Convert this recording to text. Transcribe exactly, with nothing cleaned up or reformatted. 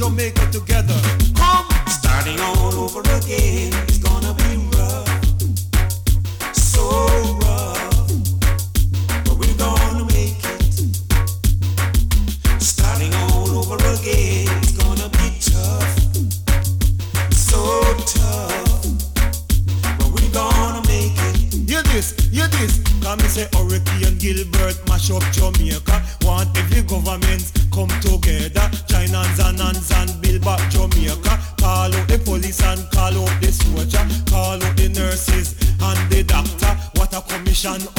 Jamaica together. Come! Starting all over again, it's gonna be rough. So rough. But we're gonna make it. Starting all over again, it's gonna be tough. So tough. But we're gonna make it. Hear this, hear this. Come me say Hurricane Gilbert mash up Jamaica. Want every government come together. Join hands and hands and build back Jamaica. Call out the police and call out the soldier. Call out the nurses and the doctor. What a commission